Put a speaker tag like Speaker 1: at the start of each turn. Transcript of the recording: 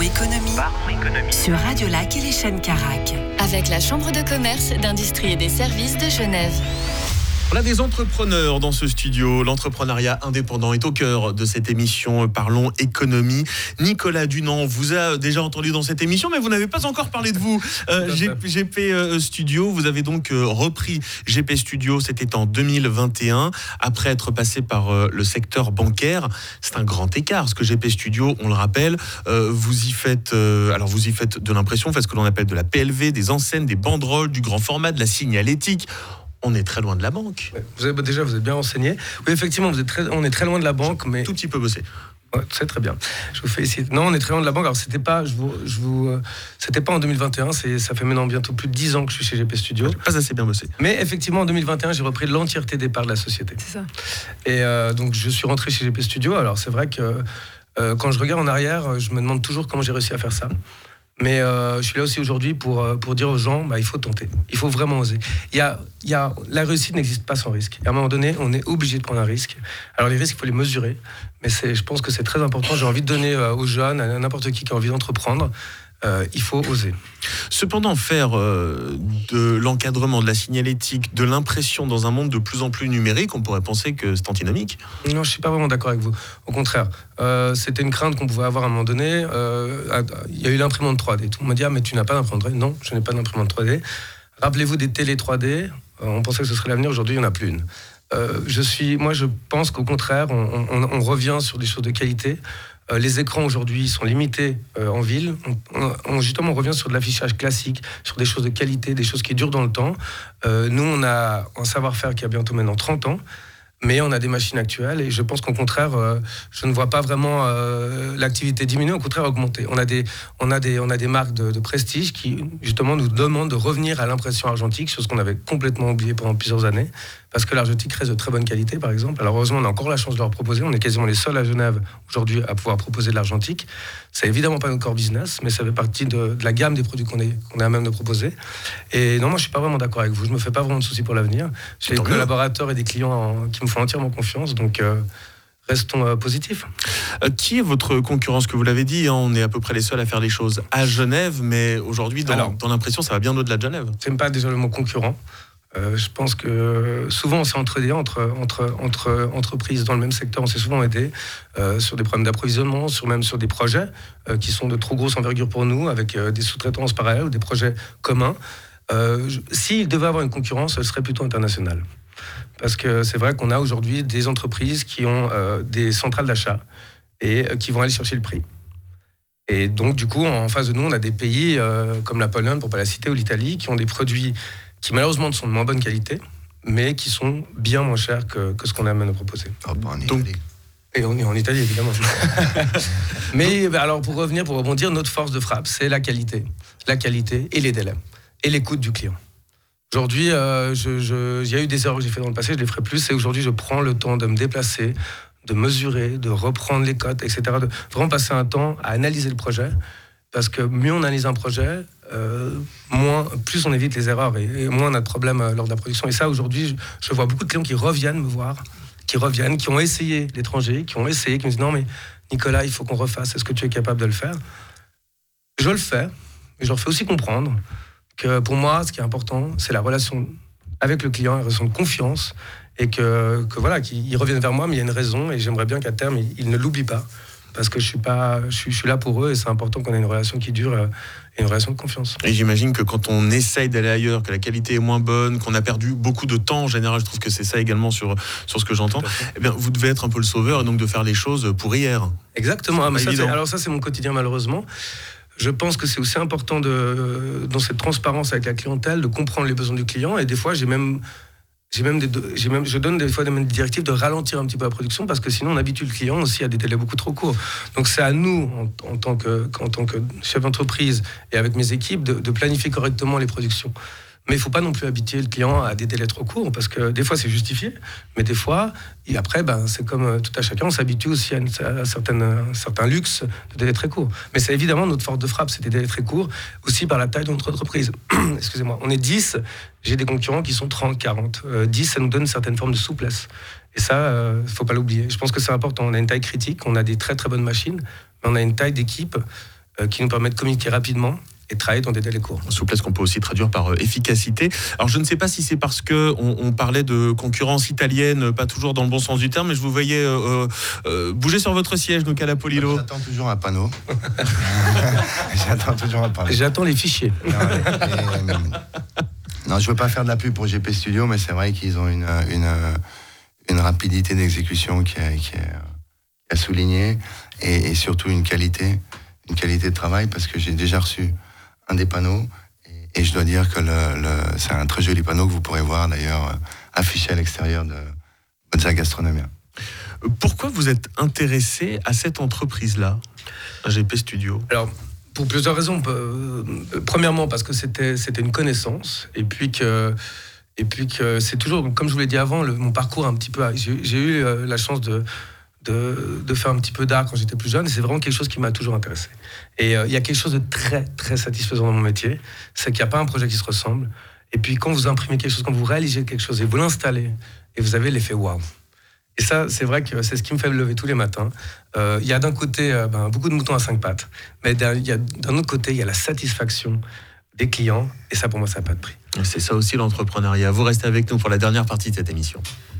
Speaker 1: économie sur Radio Lac et les chaînes Carac.
Speaker 2: Avec la Chambre de commerce, d'industrie et des services de Genève.
Speaker 3: On a des entrepreneurs dans ce studio. L'entrepreneuriat indépendant est au cœur de cette émission Parlons économie. Nicolas Dunant vous a déjà entendu dans cette émission, mais vous n'avez pas encore parlé de vous. GP Studio, vous avez donc repris GP Studio, c'était en 2021, après être passé par le secteur bancaire. C'est un grand écart, parce que GP Studio, on le rappelle, vous y faites de l'impression, vous faites ce que l'on appelle de la PLV, des enseignes, des banderoles, du grand format, de la signalétique. On est très loin de la banque.
Speaker 4: Vous êtes bien renseigné. Oui, effectivement, on est très loin de la banque, mais
Speaker 3: tout petit peu bossé.
Speaker 4: Ouais, c'est très bien. Je vous félicite. Non, on est très loin de la banque. Alors, c'était pas en 2021. Ça fait maintenant bientôt plus de 10 ans que je suis chez GP Studio.
Speaker 3: Pas assez bien bossé.
Speaker 4: Mais effectivement, en 2021, j'ai repris l'entièreté des parts de la société.
Speaker 2: C'est ça.
Speaker 4: Et donc, je suis rentré chez GP Studio. Alors, c'est vrai que quand je regarde en arrière, je me demande toujours comment j'ai réussi à faire ça. Mais je suis là aussi aujourd'hui pour dire aux gens, il faut tenter, il faut vraiment oser. La réussite n'existe pas sans risque. Et à un moment donné, on est obligé de prendre un risque. Alors les risques, il faut les mesurer, mais je pense que c'est très important. J'ai envie de donner aux jeunes, à n'importe qui a envie d'entreprendre, il faut oser.
Speaker 3: Cependant, faire de l'encadrement, de la signalétique, de l'impression dans un monde de plus en plus numérique, on pourrait penser que c'est antinomique.
Speaker 4: Non, je ne suis pas vraiment d'accord avec vous. Au contraire, c'était une crainte qu'on pouvait avoir à un moment donné. Il y a eu l'imprimante 3D. Tout le monde m'a dit, mais tu n'as pas d'imprimante 3D. Non, je n'ai pas d'imprimante 3D. Rappelez-vous des télé 3D. On pensait que ce serait l'avenir. Aujourd'hui, il n'y en a plus une. Je pense qu'au contraire, on revient sur des choses de qualité. Les écrans aujourd'hui sont limités en ville. Justement, on revient sur de l'affichage classique, sur des choses de qualité, des choses qui durent dans le temps. Nous, on a un savoir-faire qui a bientôt maintenant 30 ans, mais on a des machines actuelles et je pense qu'au contraire, je ne vois pas vraiment l'activité diminuer, au contraire augmenter. On a des marques de prestige qui justement nous demandent de revenir à l'impression argentique, chose qu'on avait complètement oubliée pendant plusieurs années, parce que l'argentique reste de très bonne qualité, par exemple. Alors heureusement, on a encore la chance de leur proposer. On est quasiment les seuls à Genève aujourd'hui à pouvoir proposer de l'argentique. C'est évidemment pas notre core business, mais ça fait partie de la gamme des produits qu'on est à même de proposer. Et non, moi je suis pas vraiment d'accord avec vous. Je me fais pas vraiment de soucis pour l'avenir. J'ai des collaborateurs et des clients qui me font entièrement confiance, donc restons positifs.
Speaker 3: Qui est votre concurrence? Que vous l'avez dit, on est à peu près les seuls à faire les choses à Genève, mais aujourd'hui, dans l'impression, ça va bien au-delà de Genève.
Speaker 4: J'aime pas déjà le mot concurrent. Je pense que souvent on s'est entraidé entre entreprises dans le même secteur, on s'est souvent aidé sur des problèmes d'approvisionnement, même sur des projets qui sont de trop grosse envergure pour nous, avec des sous-traitances parallèles ou des projets communs. S'il devait avoir une concurrence, elle serait plutôt internationale. Parce que c'est vrai qu'on a aujourd'hui des entreprises qui ont des centrales d'achat et qui vont aller chercher le prix. Et donc du coup, en face de nous, on a des pays comme la Pologne, pour ne pas la citer, ou l'Italie, qui ont des produits qui malheureusement sont de moins bonne qualité, mais qui sont bien moins chers que ce qu'on a à proposer. Et on est en Italie, évidemment. Mais alors, pour rebondir, notre force de frappe, c'est la qualité et les délais, et l'écoute du client. Aujourd'hui, il y a eu des erreurs que j'ai faites dans le passé, je les ferai plus, et aujourd'hui, je prends le temps de me déplacer, de mesurer, de reprendre les cotes, etc., de vraiment passer un temps à analyser le projet, parce que mieux on analyse un projet, plus on évite les erreurs et moins on a de problèmes lors de la production. Et ça, aujourd'hui, je vois beaucoup de clients qui reviennent me voir, qui ont essayé l'étranger, qui me disent non mais Nicolas, il faut qu'on refasse, est-ce que tu es capable de le faire? Je le fais, mais je leur fais aussi comprendre que pour moi, ce qui est important, c'est la relation avec le client, la relation de confiance, et que voilà, qu'ils reviennent vers moi, mais il y a une raison, et j'aimerais bien qu'à terme, ils ne l'oublient pas. Parce que je suis là pour eux et c'est important qu'on ait une relation qui dure et une relation de confiance.
Speaker 3: Et j'imagine que quand on essaye d'aller ailleurs, que la qualité est moins bonne, qu'on a perdu beaucoup de temps en général, je trouve que c'est ça également sur ce que j'entends, eh bien, vous devez être un peu le sauveur et donc de faire les choses pour hier.
Speaker 4: Exactement. Alors ça, c'est mon quotidien malheureusement. Je pense que c'est aussi important dans cette transparence avec la clientèle de comprendre les besoins du client et des fois je donne des fois des directives de ralentir un petit peu la production parce que sinon on habitue le client aussi à des délais beaucoup trop courts. Donc c'est à nous, en tant que chef d'entreprise et avec mes équipes, de planifier correctement les productions. Mais il ne faut pas non plus habituer le client à des délais trop courts, parce que des fois c'est justifié, mais des fois, et après, c'est comme tout à chacun, on s'habitue aussi à un certain luxe de délais très courts. Mais c'est évidemment notre force de frappe, c'est des délais très courts, aussi par la taille de notre entreprise. Excusez-moi, on est 10, j'ai des concurrents qui sont 30, 40. 10, ça nous donne une certaine forme de souplesse. Et ça, il ne faut pas l'oublier. Je pense que c'est important. On a une taille critique, on a des très très bonnes machines, mais on a une taille d'équipe qui nous permet de communiquer rapidement et de travailler dans des délais courts.
Speaker 3: Souplesse qu'on peut aussi traduire par efficacité. Alors je ne sais pas si c'est parce que on parlait de concurrence italienne, pas toujours dans le bon sens du terme, mais je vous voyais bouger sur votre siège, Nicolas Polillo.
Speaker 5: J'attends toujours un panneau. J'attends toujours un panneau.
Speaker 4: J'attends les fichiers.
Speaker 5: Non, je veux pas faire de la pub pour GP Studio, mais c'est vrai qu'ils ont une rapidité d'exécution qui est à souligner et surtout une qualité de travail, parce que j'ai déjà reçu un des panneaux et je dois dire que c'est un très joli panneau que vous pourrez voir d'ailleurs affiché à l'extérieur de Mozza Gastronomia.
Speaker 3: Pourquoi vous êtes intéressé à cette entreprise-là, à GP Studio ?
Speaker 4: Alors, pour plusieurs raisons. Premièrement, parce que c'était une connaissance, et puis que c'est toujours, comme je vous l'ai dit avant, mon parcours un petit peu. J'ai eu la chance de faire un petit peu d'art quand j'étais plus jeune, et c'est vraiment quelque chose qui m'a toujours intéressé. Et il y a quelque chose de très, très satisfaisant dans mon métier, c'est qu'il n'y a pas un projet qui se ressemble. Et puis quand vous imprimez quelque chose, quand vous réalisez quelque chose et vous l'installez, et vous avez l'effet waouh. Et ça, c'est vrai que c'est ce qui me fait me lever tous les matins. Il y a d'un côté beaucoup de moutons à 5 pattes, mais d'un autre côté, il y a la satisfaction des clients, et ça, pour moi, ça n'a pas de prix.
Speaker 3: C'est ça aussi l'entrepreneuriat. Vous restez avec nous pour la dernière partie de cette émission.